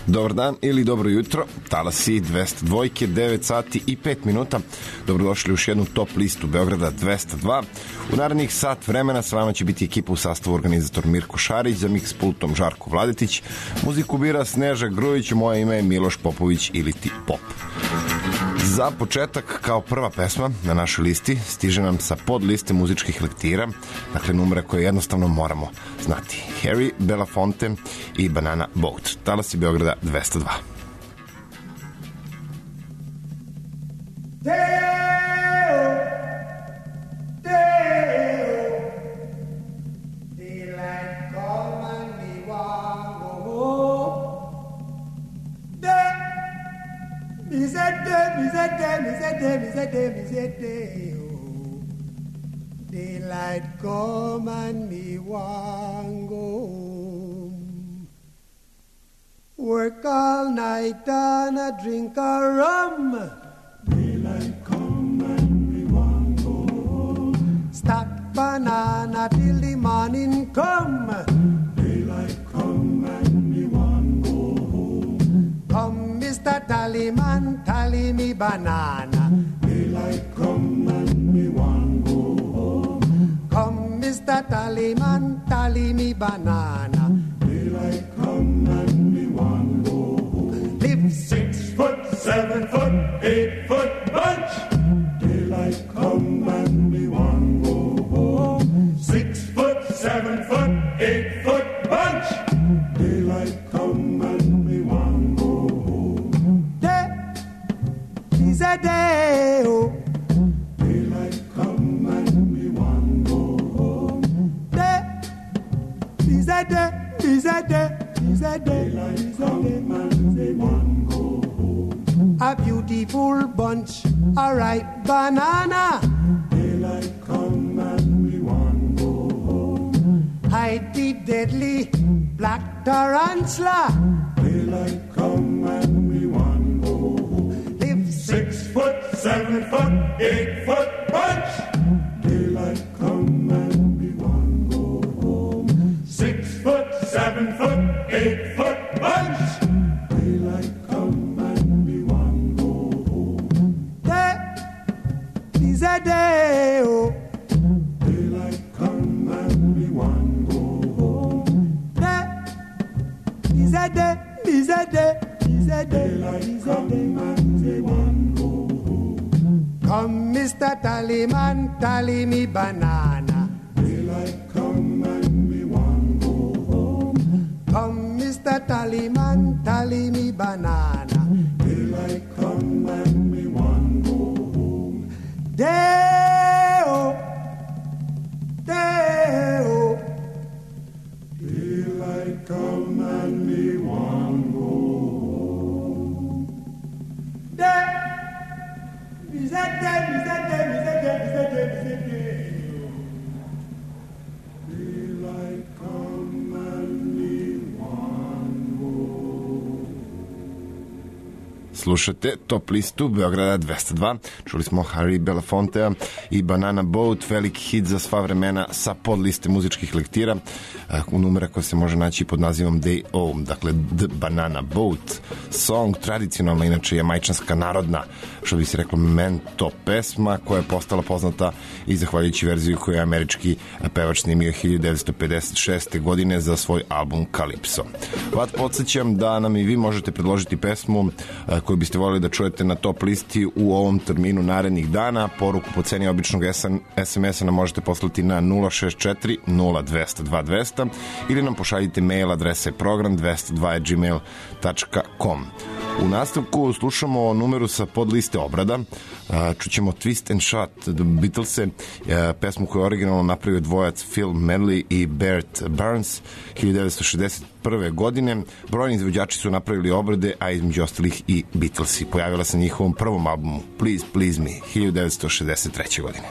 Dobar dan ili dobro jutro, talasi 202, 9 sati i 5 minuta. Dobrodošli u još jednu top listu Beograda 202. U narednih sat vremena s vama će biti ekipa u sastavu organizator Mirko Šarić, za mix pultom Žarko Vladetić, muziku bira Sneža Grujić, moje ime je Miloš Popović ili ti Pop. Za početak, kao prva pesma na našoj listi, stiže nam sa podliste muzičkih lektira, dakle numere koje jednostavno moramo znati. Harry Belafonte i Banana Boat. Talasi Beograda 202. Daylight come and me want go home. Work all night and a drink a rum. Daylight come and me want go home. Stack banana till the morning come. Daylight come and me want go home. Come, Mr. Tallyman, tally me banana. Daylight come and me want go home. Come, Mr. Tallyman, tally me banana. Daylight come and me want go home. Live 6 foot, 7 foot, 8 foot bunch. Daylight come and me want go home. 6 foot, 7 foot, 8 foot bunch. Daylight come and me want go home. Day is a day, oh. Daylight come and me want go home. Day is a day, is a day, is a day. Daylight come and me want go home. A beautiful bunch, a ripe banana. Daylight come and we want go home. Hide the deadly black tarantula. Daylight come and we want go home. Live 6 foot, 7 foot, 8 foot bunch. Daylight come and we want go home. 6 foot, 7 foot, 8 foot bunch. Daylight come and we want go home. Day is a day, oh. Daylight come and we want go home. Day is a day, is a day, is a day. Daylight come and we want go home. Come, Mr. Tallyman, tally me banana. Daylight come and we want go home. Come, Mr. Tallyman, tally me banana. Daylight come and we want go home. Day-o, day-o. Daylight come and me want go home. Day, is that day, is that day, is that day, is that day, is that day. Daylight come and me want go home. Slušate top listu Beograda 202. Čuli smo Harry Belafontea i Banana Boat, veliki hit za sva vremena sa podliste muzičkih lektira, u numera koja se može naći pod nazivom Day-O, dakle The Banana Boat song, tradicionalna, inače jamajčanska narodna, što bi se reklo, mento pesma, koja je postala poznata i zahvaljujući verziju koju je američki pevač snimio 1956. godine za svoj album Calypso. Vas podsjećam da nam i vi možete predložiti pesmu koju biste voljeli da čujete na top listi u ovom terminu narednih dana. Poruku po ceni običnog SMS-a nam možete poslati na 064 0200 200 ili nam pošaljite mail, adrese program 202@gmail.com. U nastavku slušamo numeru sa podliste obrada. Čućemo Twist and Shout, The Beatlese, pesmu koju je originalno napravio dvojac Phil Medley i Bert Burns 1961. godine. Brojni izvođači su napravili obrade, a između ostalih i Beatlesi. Pojavila se na njihovom prvom albumu Please Please Me 1963. godine.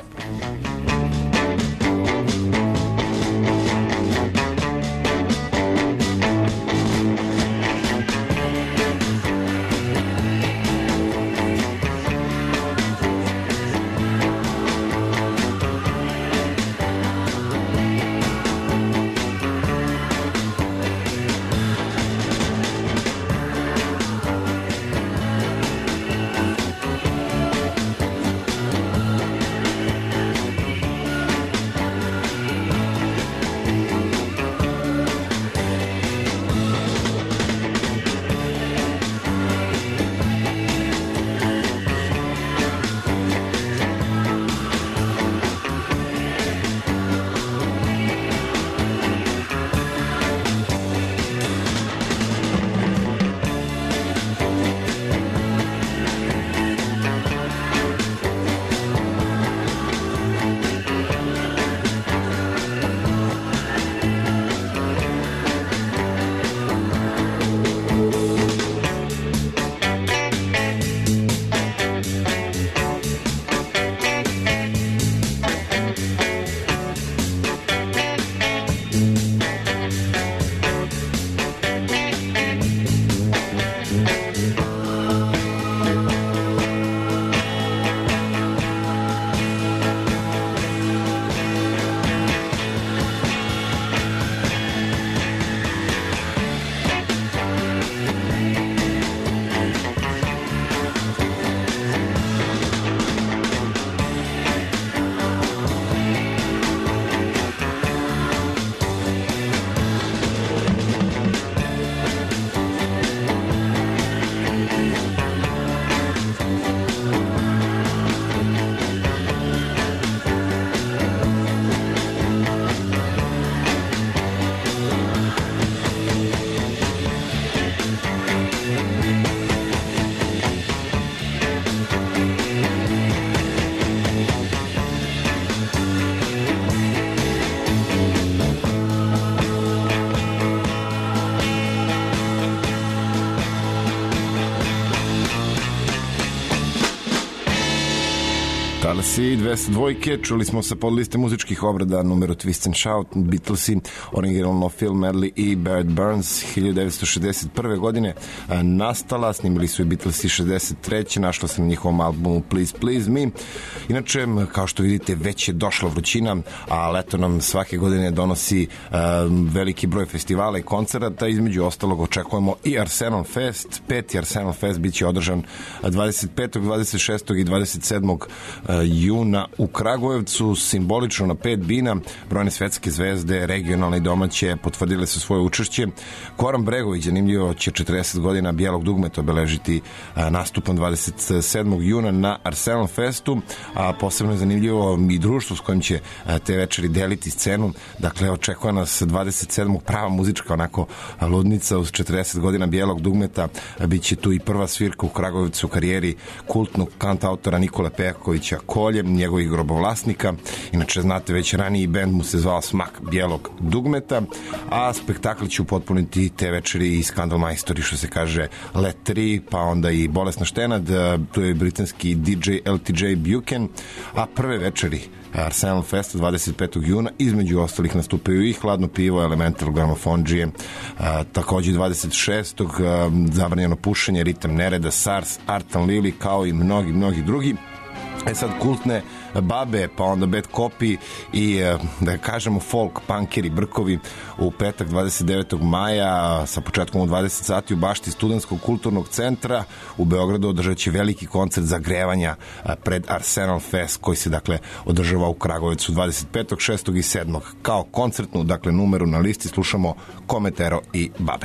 Beatlesi, 202, čuli smo sa podliste muzičkih obrada numeru Twist and Shout, Beatlesi, originalno Phil Medley i Barrett Burns, 1961. godine nastala, snimili su i Beatlesi 63. Našla se na njihovom albumu Please Please Me. Inače, kao što vidite, već je došla vrućina, a leto nam svake godine donosi veliki broj festivala i koncerata, između ostalog očekujemo i Arsenal Fest. 5. Arsenal Fest bit će održan 25., 26. i 27. juna u Kragujevcu, simbolično na 5 bina. Brojne svetske zvezde, regionalne i domaće, potvrdile su svoje učešće. Goran Bregović, zanimljivo, će 40 godina bijelog dugmeta obeležiti nastupom 27. juna na Arsenal Festu, a posebno je zanimljivo i društvo s kojim će te večeri deliti scenu. Dakle, očekuje nas 27. prava muzička onako ludnica uz 40 godina bijelog dugmeta. Biće tu i prva svirka u Kragujevcu u karijeri kultnog kantautora Nikole Pejakovića Kolje, njegovih grobovlasnika. Inače, znate, već raniji bend mu se zvao Smak bijelog dugmeta, a spektakl će upotpuniti te večeri i skandalmajstori, što se kaže, Let 3, pa onda i Bolesna štenad, tu je britanski DJ LTJ Buchan, a prve večeri Arsenal Festa 25. juna između ostalih nastupaju i Hladno pivo, Elemental, Gramofondžije, takođe 26. Zabranjeno pušenje, Ritam nereda, SARS, Artan Lili, kao i mnogi drugi. Sad kultne babe, pa onda Bad Copy i da kažemo folk, punkeri, brkovi u petak 29. maja sa početkom u 20 sati u bašti Studentskog kulturnog centra u Beogradu održat će veliki koncert zagrevanja pred Arsenal Fest koji se dakle održava u Kragujevcu 25., 6. i 7. Kao koncertnu dakle numeru na listi slušamo Kometero i Babe.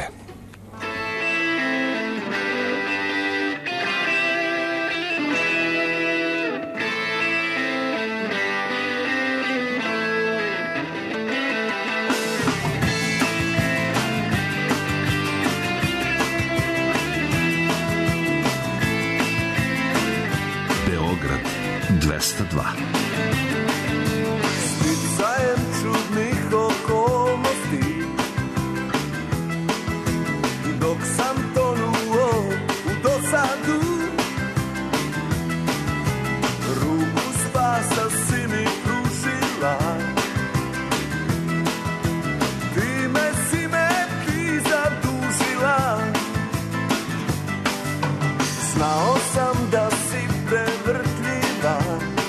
Sticajem čudnih okolnosti, dok sam tonuo u dosadu, ruku spasa si mi pružila, time si me ti zadužila. Znao sam da si prevrtljiva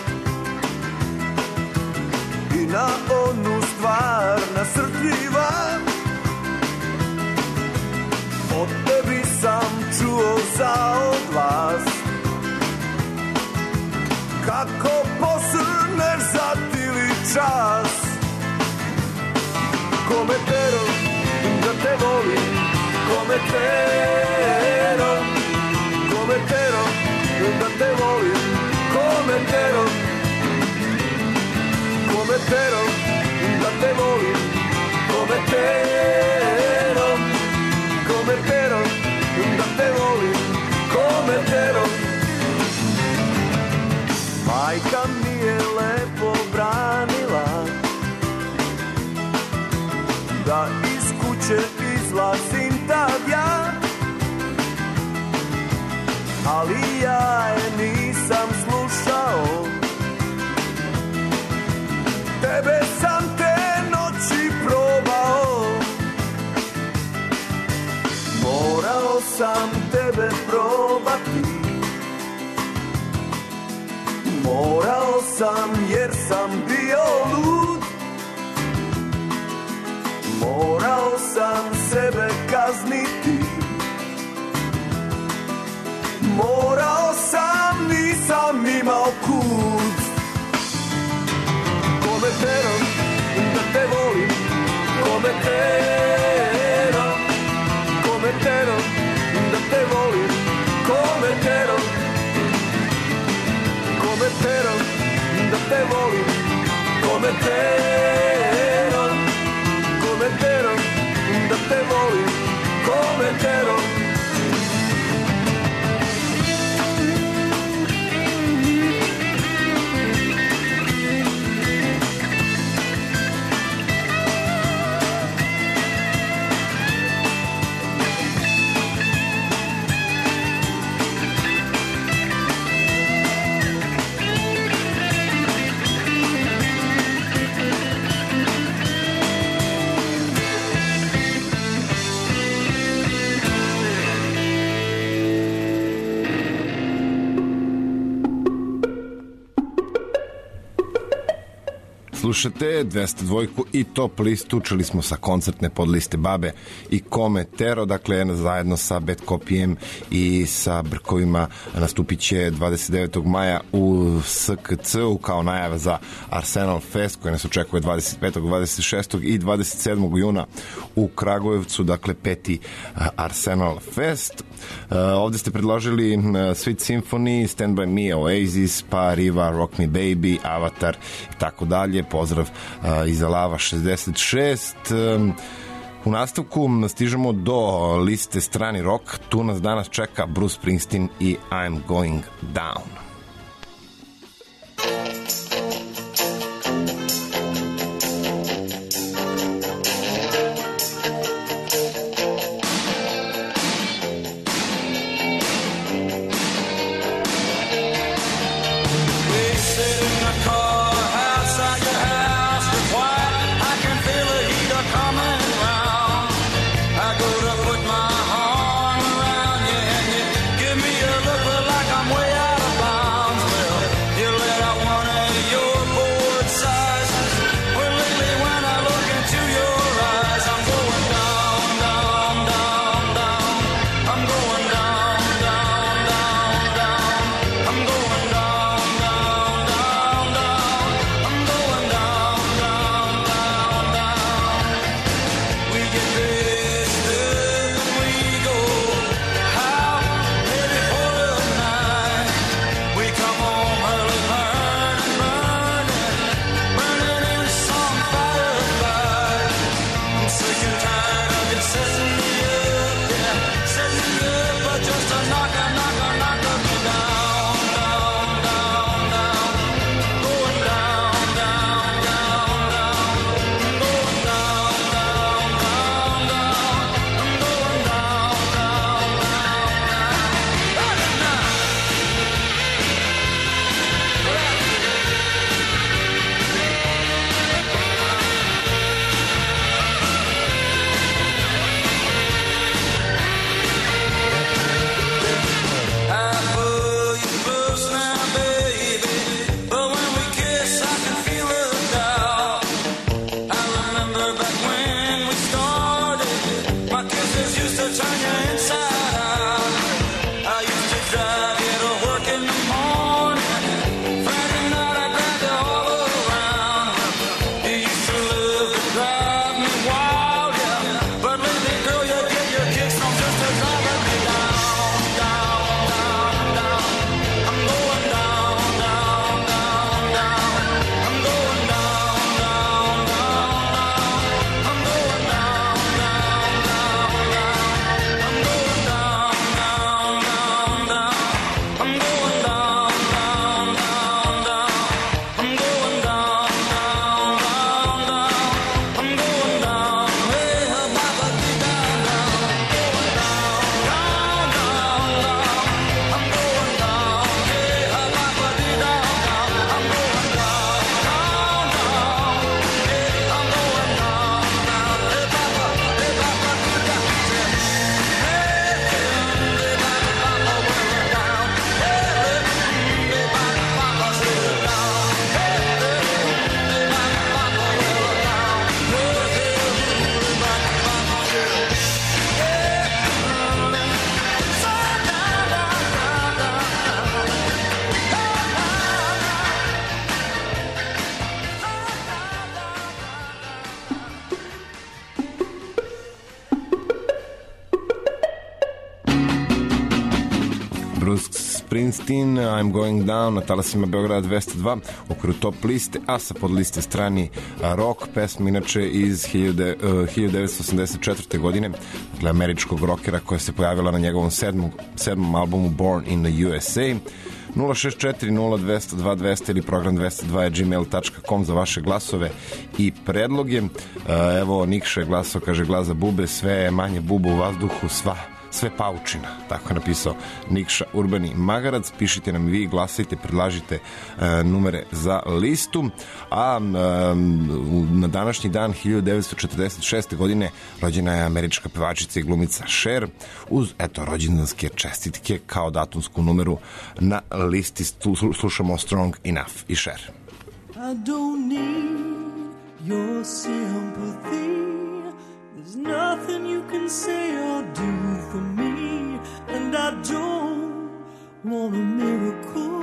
i na onu stvar nasrtljiva. Od tebi sam čuo za odglas, kako posrneš za tili čas. Kometero, da te volim, kometero, kometero, da te volim, kometero, kometero, da te volim, kometero, kometero, da te volim, kometero. Majka mi je lepo branila da iz kuće izlazim tad ja, ali ja je nisam slušao. Tebe sam te noći probao, morao sam tebe probati, morao sam jer sam bio lud, morao sam sebe kazniti, morao sam, nisam imao kud. Kometero, da te volim, kometero, kometero, da te volim, kometero, kometero, da te volim, kometero, kometero, da te volim, kometero. Slušate 202 i top listu, čuli smo sa koncertne podliste Babe i Kome Tero, dakle zajedno sa Bad Copyem i sa Brkovima nastupit će 29. maja u SKC-u kao najava za Arsenal Fest koji nas očekuje 25., 26. i 27. juna u Kragujevcu, dakle 5. Arsenal Fest. Ovde ste predložili Sweet Symphony, Stand By Me, Oasis, pa Riva, Rock Me Baby, Avatar i tako dalje. Pozdrav iz Alava 66. U nastavku stižemo do liste strani rock. Tu nas danas čeka Bruce Springsteen i I'm Going Down. Springsteen, I'm Going Down na talasima Beograda 202 u okviru top liste, a sa podliste strani rock, pesma inače iz 1984. godine, dakle američkog rockera koja se pojavila na njegovom sedmom albumu Born in the USA. 064-0202-200 ili program 202.gmail.com za vaše glasove i predloge. Evo Nikša je glasao, kaže glas za bube, sve je manje buba u vazduhu, sve paučina, tako je napisao Nikša Urbani Magarac. Pišite nam vi, glasajte, predlažite numere za listu. A na današnji dan 1946. godine rođena je američka pevačica i glumica Cher, uz rođendanske čestitke kao datumsku numeru na listi slušamo Strong Enough i Cher. I don't need your sympathy. There's nothing you can say or do for me, and I don't want a miracle.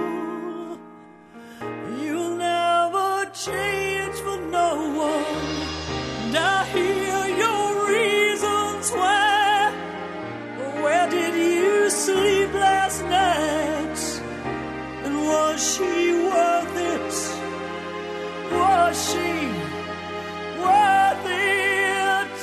You'll never change for no one, and I hear your reasons why. Where did you sleep last night? And was she worth it? Was she worth it?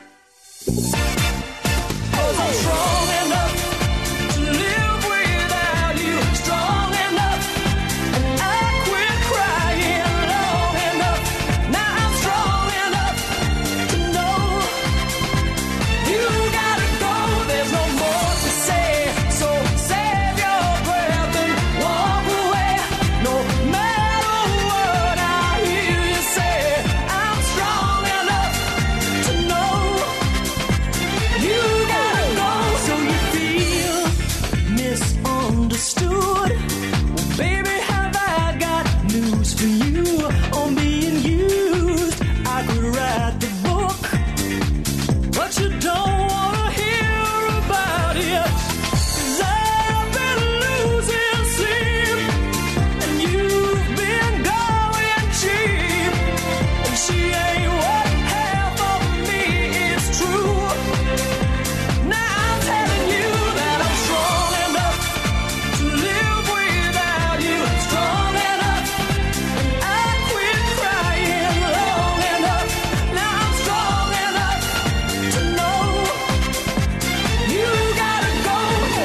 'Cause I'm strong enough to live without you, strong enough, and I quit crying long enough. Now I'm strong enough to know you gotta go. There's no more to say, so save your breath and walk away. No matter what I hear you say, I'm strong enough to know you gotta go. So you feel misunderstood? Well, baby, have I got news for you? On being used, I could write the book, but you don't wanna hear about it. 'Cause I've been losing sleep, and you've been going cheap, and she ain't what half of me is true. Now I'm telling you that I'm strong enough to live without you, strong enough, and I quit crying long enough. Now I'm strong enough to know you gotta go.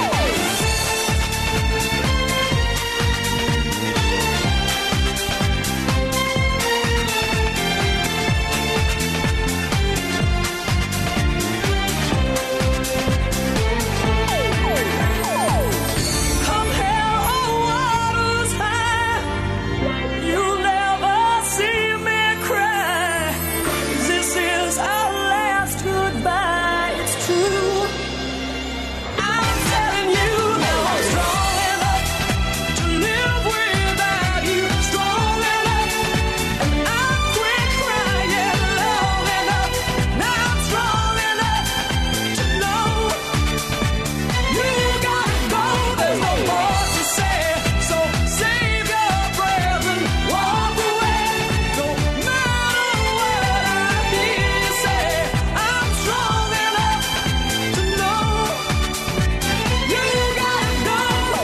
Come hell or waters high, you'll never see me cry. This is our last goodbye, it's true. I'm telling you now I'm strong enough to live without you, strong enough, and I quit crying long enough. Now I'm strong enough to know you gotta go. There's no more to say, so save your breath and walk away. No matter what I hear you say, I'm strong enough to know you gotta go.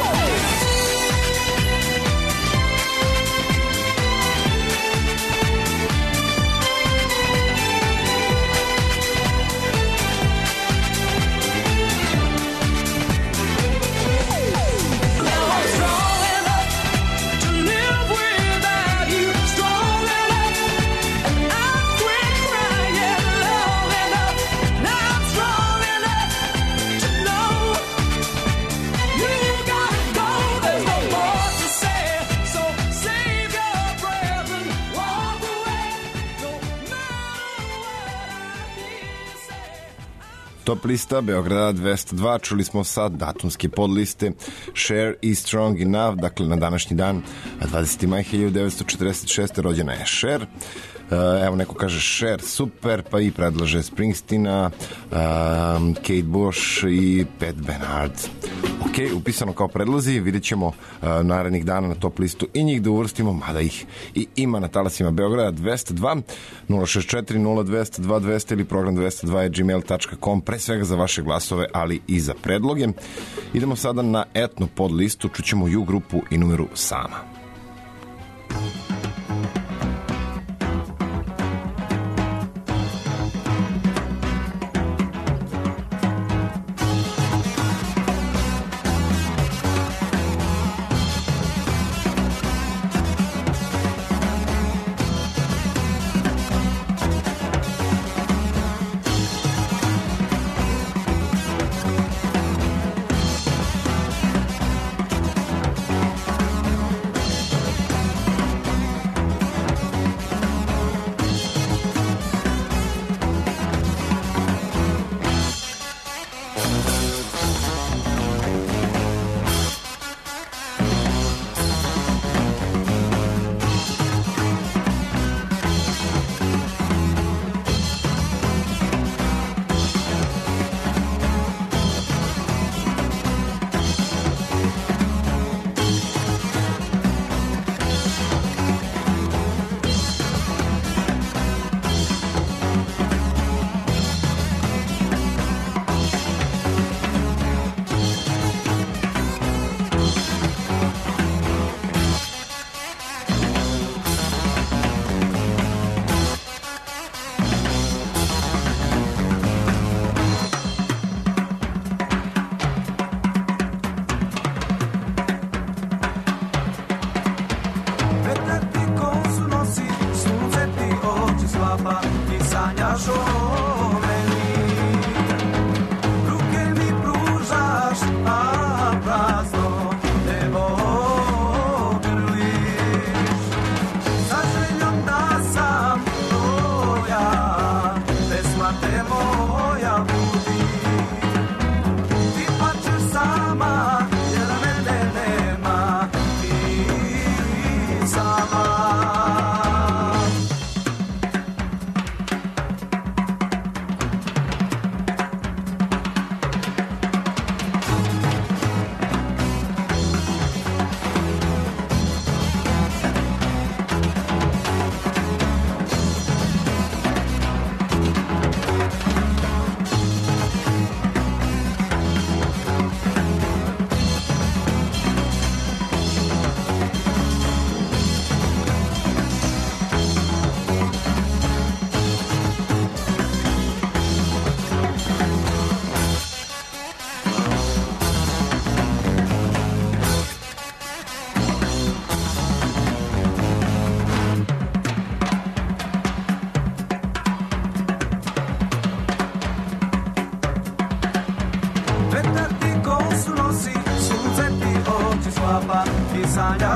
Now I'm strong enough to live without you, strong enough, and I quit crying long enough. Now I'm strong enough to know you gotta go. There's no more to say, so save your breath and walk away. No matter what I hear you say. Top lista Beograda 202, čuli smo sad datumske podliste Cher i Strong Enough, dakle na današnji dan 20. maj 1946. rođena je Cher. Evo neko kaže Cher super, pa i predlaže Springsteena, Kate Bush i Pat Bernard. Ok, upisano kao predlozi, vidjet ćemo narednih dana na top listu i njih da uvrstimo, mada ih i ima na talasima Beograda 202 064 0202 200 ili program 202@gmail.com, pre svega za vaše glasove, ali i za predloge. Idemo sada na etno pod listu, čućemo Ju grupu i numeru Sama.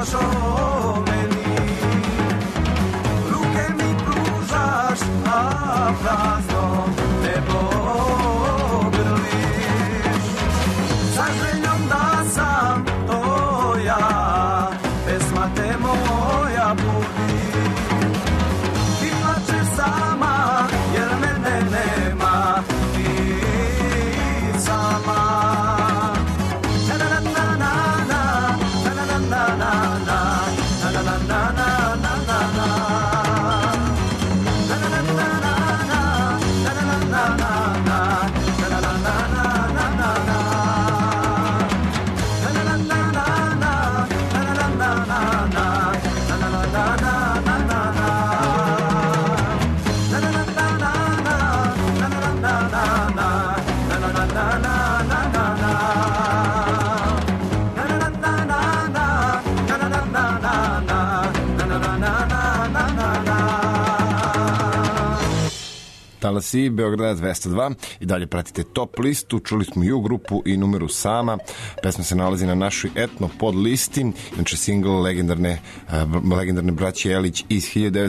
dušo meni. Ruke mi pružaš, a prazno nebo grliš. Sa željom da sam to ja, pesma te moja budi. Ti plačeš sama, jer mene nema, ti sama. Talasi, Beograda 202 i dalje pratite Top listu, čuli smo i u grupu i numeru Sama, pesma se nalazi na našoj etno pod listi, znači single legendarne braće Elić iz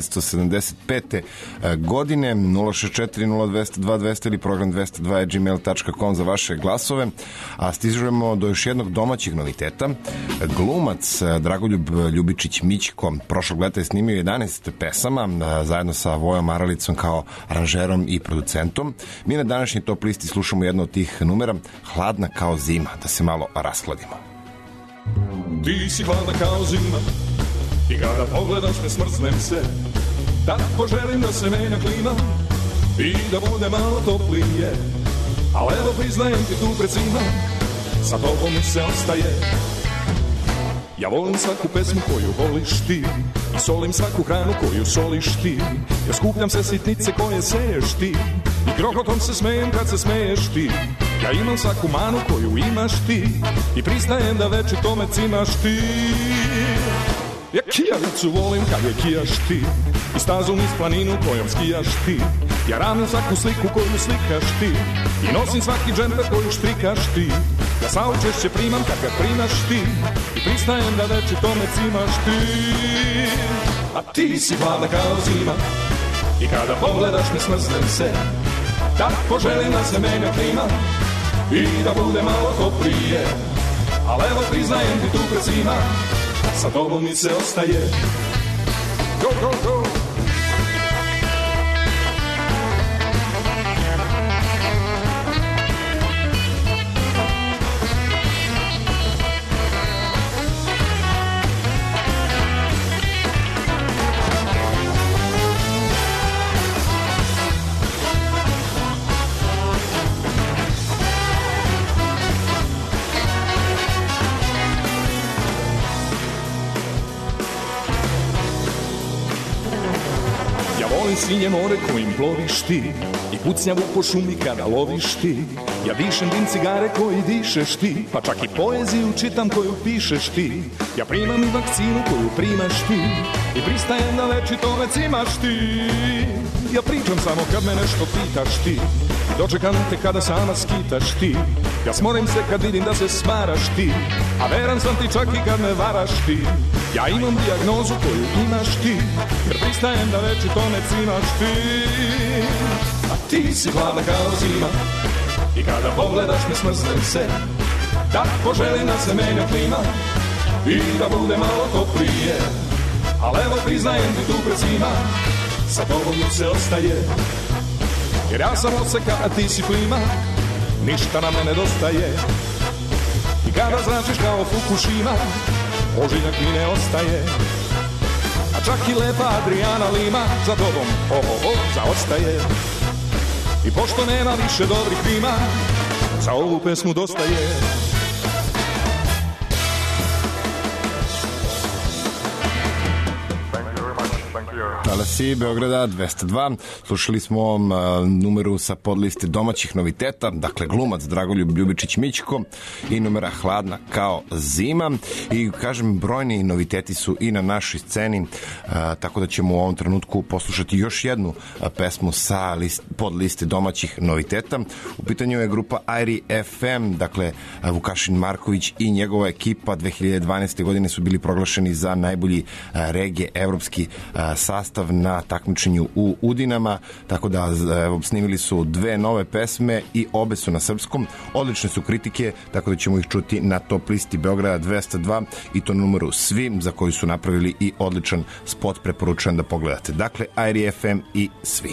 1975. godine, 064 0202 200 ili program 202@gmail.com za vaše glasove, a stižemo do još jednog domaćeg noviteta. Glumac Dragoljub Ljubičić Mićko prošlog leta je snimio 11 pesama zajedno sa Vojom Aralicom kao aranžerom i producentom. Mi na današnjoj top listi slušamo jedno od tih numera, Hladna kao zima, da se malo rashladimo. Ti si hladna kao zima i kada pogledaš me smrznem se, da poželim da se menja klima i da bude malo toplije, ali evo priznajem ti tu pred svima, sa tobom mi se ostaje. Ja volim svaku pesmu koju voliš ti i solim svaku hranu koju soliš ti. Ja skupljam se sitnice koje seješ ti i grohotom se smejem kad se smeješ ti. Ja imam svaku manu koju imaš ti i pristajem da večito me cimaš ti. Ja kijavicu volim kad je kijaš ti i stazu niz planinu kojom skijaš ti. Ja ravnim svaku sliku koju slikaš ti i nosim svaki džemper koju štrikaš ti. Ja saučešće primam kad ga primaš ti i pristajem da večito me cimaš ti. A ti si hladna kao zima i kada pogledaš me smrznem se, da poželim da se menja klima i da bude malo toplije, ali evo priznajem ti tu pred svima, sa tobom mi se ostaje. Go, go, go! Sinje more kojim ploviš ti i pucnjavu po šumi kada loviš ti. Ja dišem dim cigare koji dišeš ti, pa čak i poeziju čitam koju pišeš ti. Ja primam i vakcinu koju primaš ti i pristajem da večito me cimaš ti. Ja pričam samo kad me nešto pitaš ti i dočekam te kada sama skitaš ti. Ja smorim se kad vidim da se smaraš ti, a veran sam ti čak i kad me varaš ti. Ja imam dijagnozu koju imaš ti, jer pristajem da večito me cimaš ti. A ti si hladna kao zima i kada pogledaš me smrznem se, da poželim da se menja klima i da bude malo toplije, ali evo priznajem ti tu pred svima, sa tobom mi se ostaje. Jer ja sam oseka, a ti si klima, ništa nam ne nedostaje. I kada zračiš kao Fukushima, ožiljak mi ne ostaje. A čak i lepa Adriana Lima za tobom, zaostaje. I pošto nema više dobrih rima, za ovu pesmu dosta je. Talasi Beograda 202. Slušali smo numeru sa podliste domaćih noviteta, dakle glumac Dragoljub Ljubičić Mićko i numera Hladna kao zima. I kažem, brojni noviteti su i na našoj sceni, tako da ćemo u ovom trenutku poslušati još jednu pesmu sa podliste domaćih noviteta. U pitanju je grupa Airi FM, dakle Vukašin Marković i njegova ekipa 2012. godine su bili proglašeni za najbolji regije evropski sastav na takmičenju u Udinama, tako da evo, snimili su dve nove pesme i obe su na srpskom. Odlične su kritike, tako da ćemo ih čuti na top listi Beograda 202 i to numeru Svi, za koju su napravili i odličan spot, preporučujem da pogledate. Dakle, Airi FM i Svi.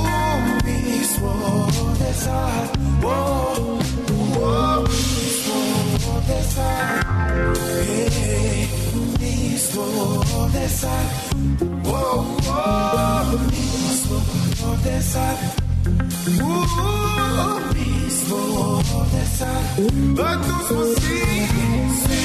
Mi smo ovde sad, mi smo sad. Mi smo ovde sad. Mi smo ovde sad. A tu smo svi. Svi.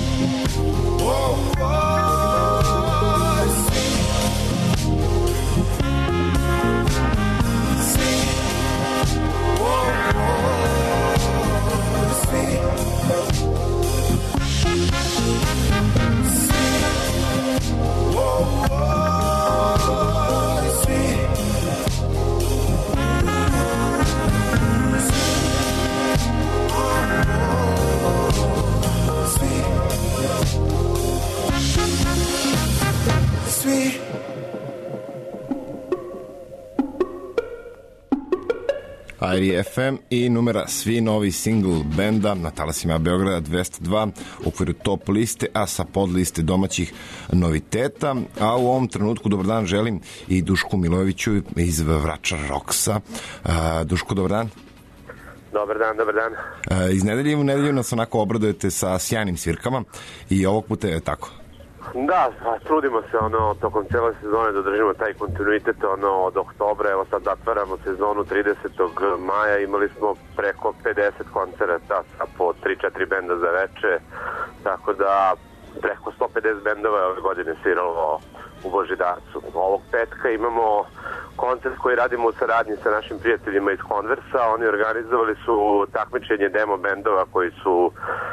Airi FM i numera Svi, novi singl benda na talasima Beograda 202 u okviru top liste, a sa podliste domaćih noviteta. A u ovom trenutku dobar dan želim i Dušku Milojeviću iz Vračar Rocksa. Duško, dobar dan. Dobar dan, dobar dan. Iz nedelje u nedelju nas onako obradujete sa sjajnim svirkama i ovog puta je tako. Da, trudimo se tokom cijele sezone da držimo taj kontinuitet od oktobra. Evo sad zatvaramo sezonu 30. maja, imali smo preko 50 koncerata po 3-4 benda za veče, tako da preko 150 bendova ove godine sviralo u Božidarcu. Ovog petka imamo koncert koji radimo u saradnji sa našim prijateljima iz Konversa. Oni organizovali su takmičenje demo bendova koji su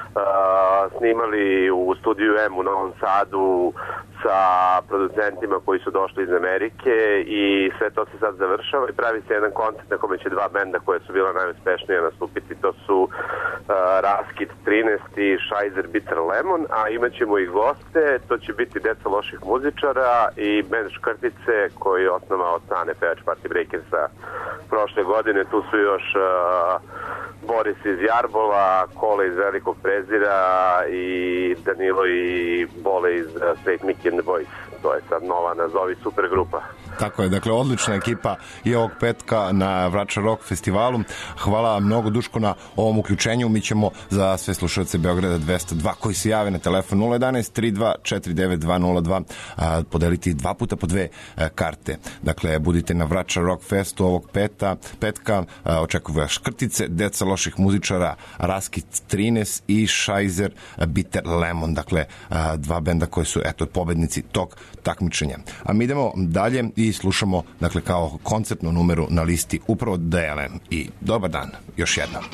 snimali u studiju M u Novom Sadu sa producentima koji su došli iz Amerike i sve to se sad završava i pravi se jedan koncert na kome će dva benda koje su bila najuspešnije nastupiti. To su Raskid 13 i Scheiser Bitter Lemon, a imat ćemo i goste. To će biti Deca loših muzičara i band Škrtice koji je osnovao strane pevač Party Breakersa prošle godine. Tu su još Boris iz Jarbola, Kole iz Velikog Prezira i Danilo i Bole iz Straight Mickey and the Boys. To je sad nova, nazovi, super grupa. Tako je, dakle, odlična ekipa i ovog petka na Vračar Rock festivalu. Hvala mnogo, Duško, na ovom uključenju. Mi ćemo za sve slušalce Beograda 202 koji se jave na telefon 011 32 49 202 podeliti 2 puta po 2 karte. Dakle, budite na Vračar Rock festu ovog petka. Očekuju vas Škrtice, Deca loših muzičara, Raskid 13 i Scheiser Bitter Lemon. Dakle, dva benda koji su, eto, pobednici tog takmičenja. A mi idemo dalje i slušamo, dakle, kao koncertnu numeru na listi upravo DLM. I dobar dan, još jednom.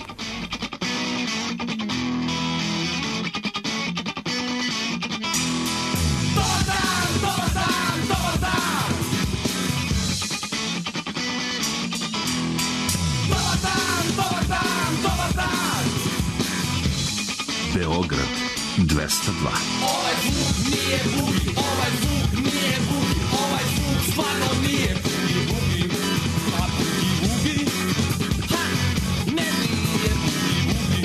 Beograd 202. Ovaj zvuk nije bugi, ovaj zvuk nije bugi, ovaj zvuk stvarno nije bugi, bugi. A bugi, bugi, ha, ne nije bugi, bugi.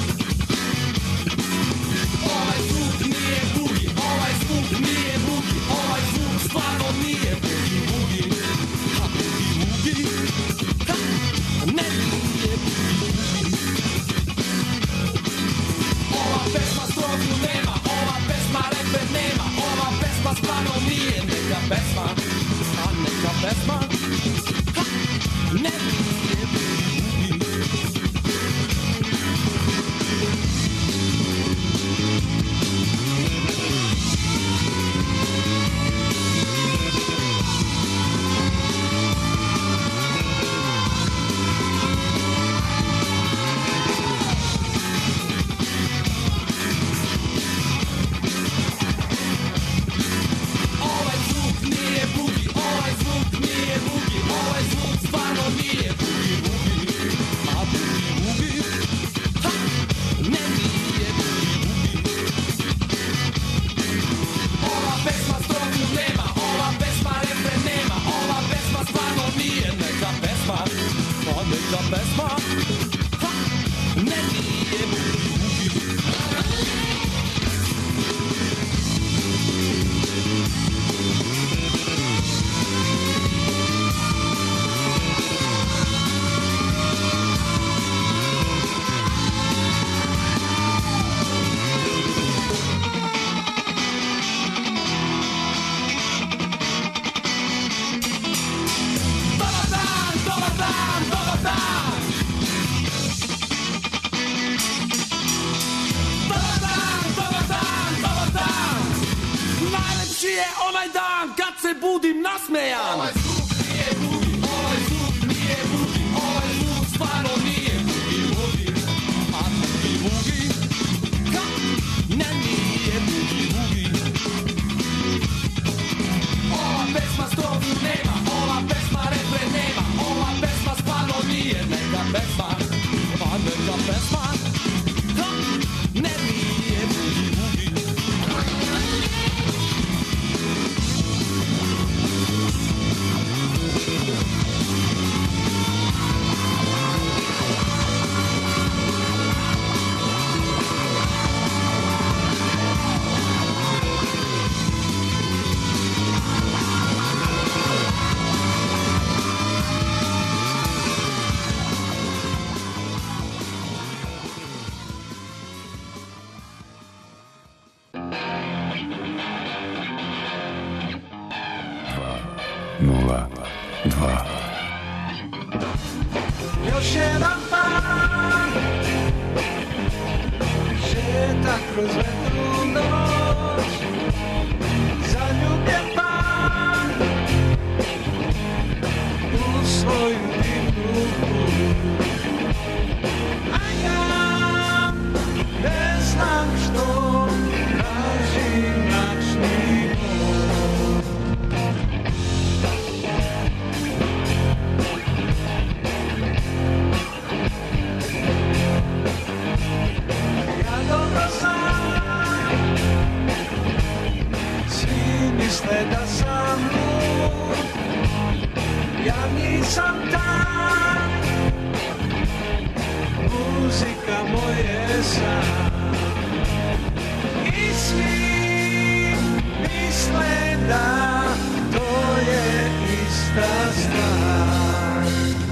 Ovaj zvuk nije bugi, ovaj zvuk nije bugi, ovaj zvuk stvarno nije bugi, bugi. A bugi, bugi, ha, ne nije bugi, bugi. Ova pesma strofu nema, ova pesma reper nema, ova pesma stvarno nije neka budim nasmejan. Ovaj zvuk nije bugi, ovaj zvuk nije bugi, ovaj zvuk stvarno nije bugi bugi. A bugi bugi, ka? Ne, nije bugi bugi. Ova pesma strofu nema, ova pesma refren nema, ova pesma stvarno nije neka pesma. Pa neka pesma, ka? Ne, nije bugi bugi. Još jedan dan šeta kroz vetru noć, zaljubljen pan u svoju divnu kuć. A ja ne znam što traži mračni bol. Misle da sam lud, ja nisam tam, muzika moje san. I svi misle da to je ista stvar.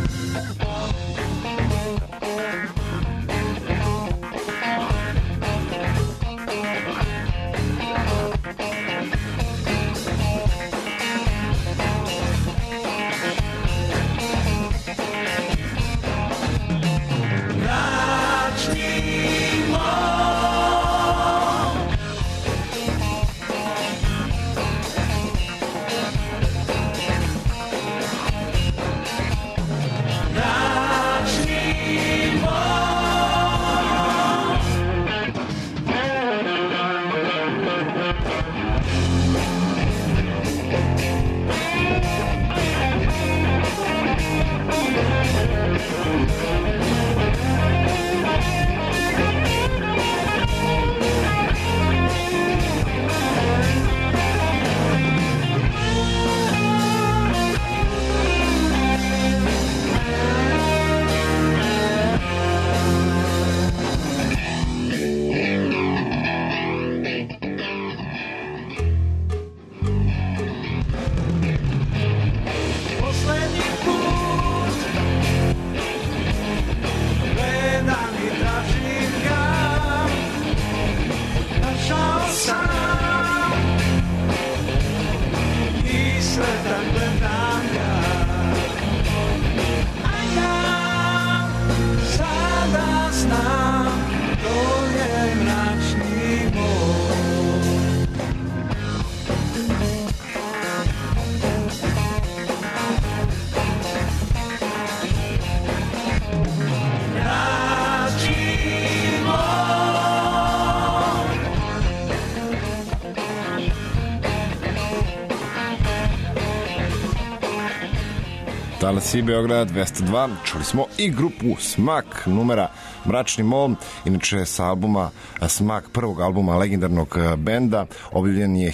Talasi Beograd 202, čuli smo i grupu Smak, numera Mračni mol, inače sa albuma Smak, prvog albuma legendarnog benda, objavljen je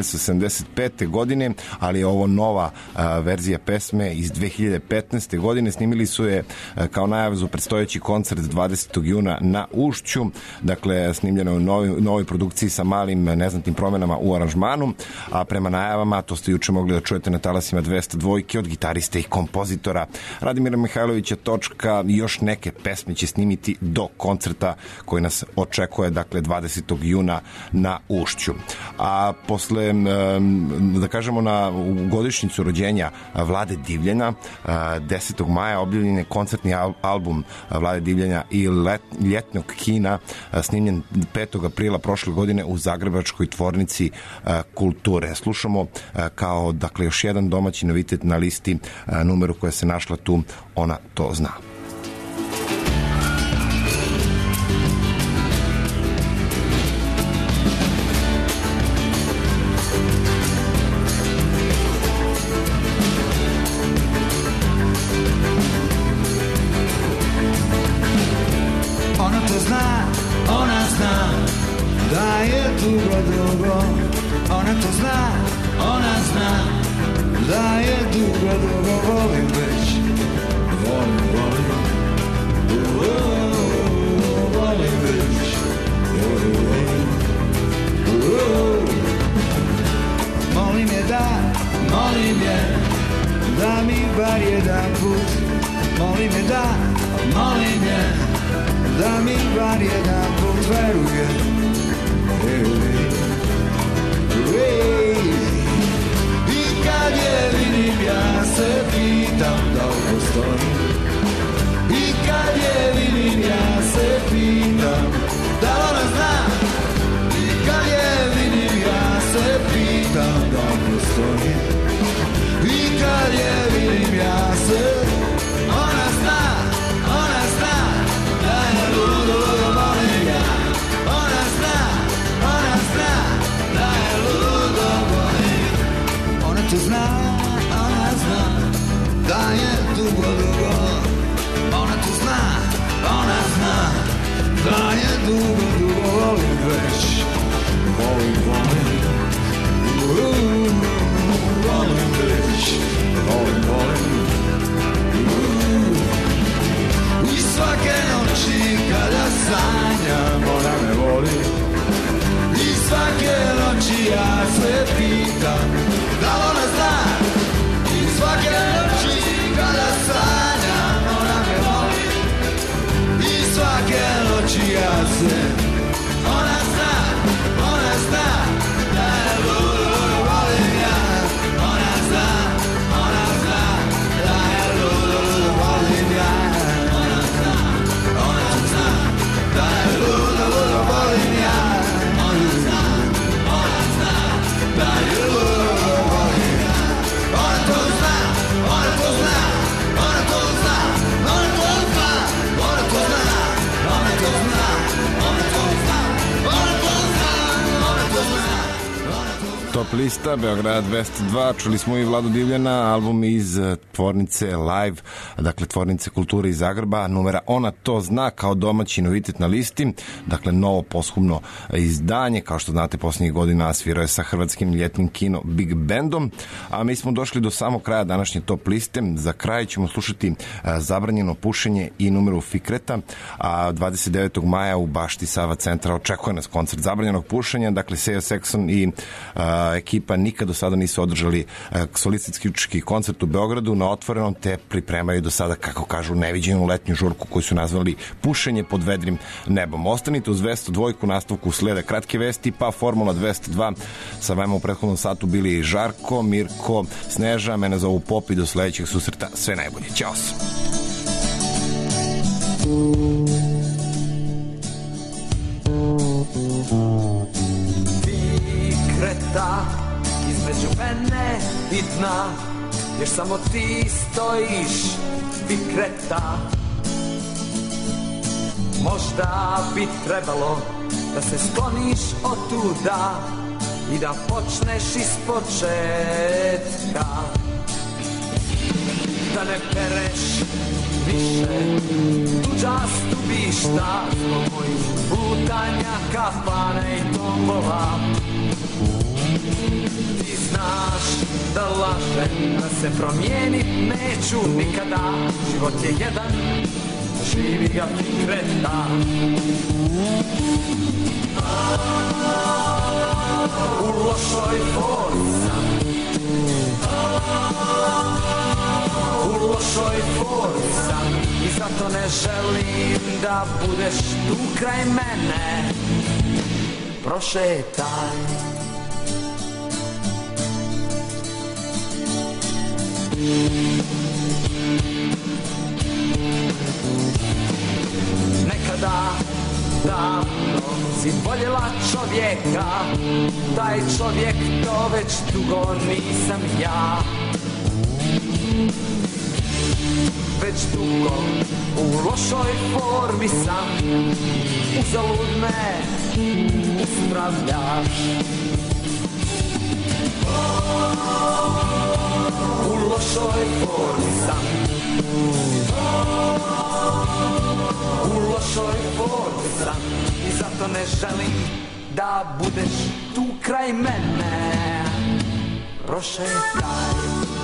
1975. godine, ali je ovo nova verzija pesme iz 2015. godine. Snimili su je kao najavu za predstojeći koncert 20. juna na Ušću, dakle snimljeno je u novoj produkciji sa malim neznatnim promenama u aranžmanu, a prema najavama, to ste juče mogli da čujete na Talasima 202 od gitariste i kompozitora kompozitora Radimira Mihajlovića Točka i još neke pesme će snimiti do koncerta koji nas očekuje, dakle 20. juna na Ušću. A posle, da kažemo, na godišnjicu rođenja Vlade Divljana, 10. maja objavljen je koncertni album Vlade Divljana i ljetnog kina, snimljen 5. aprila prošle godine u Zagrebačkoj tvornici kulture. Slušamo kao, dakle, još jedan domaći novitet na listi numeru koja se našla tu, Ona to zna. Ona to zna, ona zna da je dugo, dugo. Ona to zna, ona zna da je dugo, dugo. Volim već, volim, volim, volim već, molim je da mi bar jedan put, molim je da mi bar jedan put veruje. I kad je vidim ja se pitam da li postoji. I kad je vidim ja se pitam da li ona zna. I kad je vidim ja se pitam da li postoji. I kad je vidim ja se, ona zna da je ludo, ludo volim ja. Ona zna da je ludo volim. Ona to zna da je dugo, dugo. Ona to zna da je dugo, dugo. Volim već, volim, volim, volim već, volim, volim. I svake noći kada sanjam ona me voli. I svake noći ja se pitam da li ona zna. I svake noći kada sanjam ona me voli. I svake noći ja se, ona zna da je ludo, volim ja. Ona zna da je ludo, volim ja. Ona zna da je ludo, volim ja. Ona zna da je ludo, volim ja. Ona to zna, ona to zna, ona to zna, ona to zna, ona to zna, ona to zna, ona to zna, ona to zna, ona to zna. Top lista Beograd 202, čuli smo i Vladu Divljana, album iz tvornice Live, dakle tvornice kulture iz Zagreba, numera Ona to zna kao domaći novitet na listi, dakle novo poshumno izdanje, kao što znate poslednjih godina svirao je sa hrvatskim ljetnim kino Big Bandom, a mi smo došli do samog kraja današnje top liste. Za kraj ćemo slušati Zabranjeno pušenje i numeru Fikreta, a 29. maja u Bašti Sava centra očekuje nas koncert Zabranjenog pušenja, dakle Sejo Sekson i ekipa nikad do sada nisu održali solistički koncert u Beogradu na otvorenom, te pripremaju do sada, kako kažu, neviđenu letnju žurku koju su nazvali Pušenje pod vedrim nebom. Ostanite uz 202, nastavku slede kratke vesti, pa Formula 202. Sa vama u prethodnom satu bili Žarko, Mirko, Sneža, mene zovu Pop i do sledećeg susreta. Sve najbolje. Ćao se. Fikreta između mene i dna, još samo ti stojiš, Fikreta. Možda bi trebalo da se skloniš od tuda i da počneš iz početka, da ne pereš više tuđa stubišta zbog mojih putanja, kafane i tombola. Ti znaš da lažem, da se promijenit neću nikada. Život je jedan, živi ga Fikreta. U lošoj formi sam, u zato ne želim da budeš tu kraj mene. Prošetaj. Nekada davno si voljela čovjeka, taj čovjek to već dugo nisam ja. Već dugo u lošoj formi sam, uzalud me uspravljaš. U lošoj formi sam, u lošoj formi sam, i zato ne želim da budeš tu kraj mene. Prošetaj.